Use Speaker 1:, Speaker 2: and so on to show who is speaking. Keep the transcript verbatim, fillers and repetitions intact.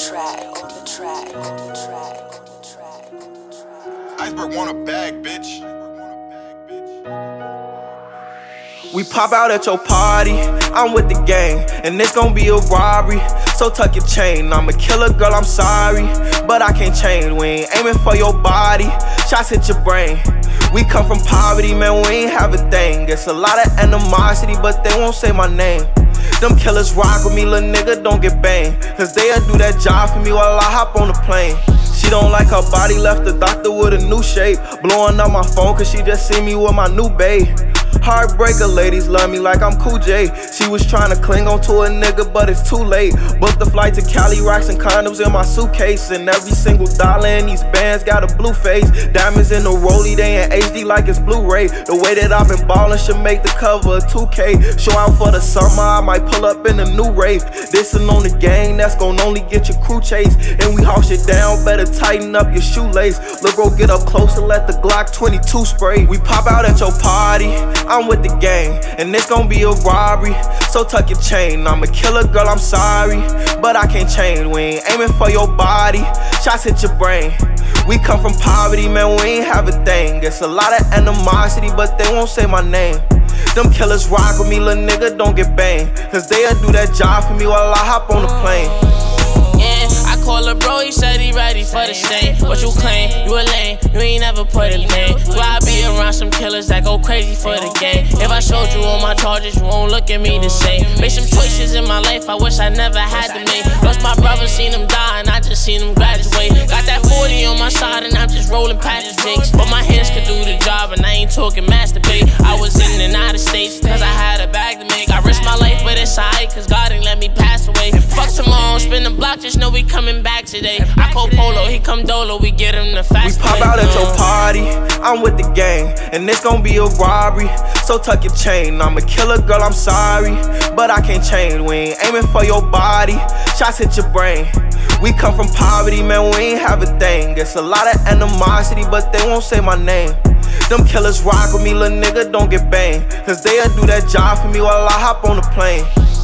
Speaker 1: track, on the track, on the track, on the track, on the track.
Speaker 2: Iceberg want a bag, bitch.
Speaker 3: We pop out at your party, I'm with the gang, and it's gon' be a robbery. So tuck your chain, I'm a killer, girl, I'm sorry, but I can't change. We ain't aiming for your body, shots hit your brain. We come from poverty, man, we ain't have a thing. It's a lot of animosity, but they won't say my name. Them killers rock with me, little nigga, don't get banged, cause they'll do that job for me while I hop on the plane. She don't like her body, left the doctor with a new shape. Blowing up my phone cause she just see me with my new babe. Heartbreaker, ladies love me like I'm Cool J. She was trying to cling on to a nigga, but it's too late. Booked the flight to Cali, rocks and condoms in my suitcase. And every single dollar in these bands got a blue face. Diamonds in the rollie, they in H D like it's Blu-ray. The way that I've been ballin' should make the cover of two K. Show out for the summer, I might pull up in a new rave. Dissin' on the gang, that's gon' only get your crew chase. And we haul shit down, better tighten up your shoelace. Look, bro, get up close and let the Glock twenty-two spray. We pop out at your party, I'm with the gang, and it's gon' be a robbery. So tuck your chain, I'm a killer, girl, I'm sorry, but I can't change. We ain't aiming for your body, shots hit your brain. We come from poverty, man, we ain't have a thing. It's a lot of animosity, but they won't say my name. Them killers rock with me, little nigga, don't get banged, cause they'll do that job for me while I hop on the plane.
Speaker 4: I call a bro, he said he ready for the stain. What you claim? You a lame, you ain't never put a name. Do I be around some killers that go crazy for the game? If I showed you all my charges, you won't look at me the same. Made some choices in my life I wish I never had to make. Lost my brother, seen him die, and I just seen him graduate. Got that forty on my side, and I'm just rolling past the jakes. But my hands could do the job, and I ain't talking masturbate. I was in and out of states, cause I had a bag to make. I risked my life, but it's alright, cause God ain't let me pass away. Fuck tomorrow, spin the block, just know we coming back today. I call Polo, he come Dolo, we get him the fast.
Speaker 3: We pop out at your party, I'm with the gang, and it's gon' be a robbery. So tuck your chain, I'm a killer, girl, I'm sorry, but I can't change. We ain't aiming for your body, shots hit your brain. We come from poverty, man, we ain't have a thing. It's a lot of animosity, but they won't say my name. Them killers rock with me, little nigga, don't get banged, cause they'll do that job for me while I hop on the plane.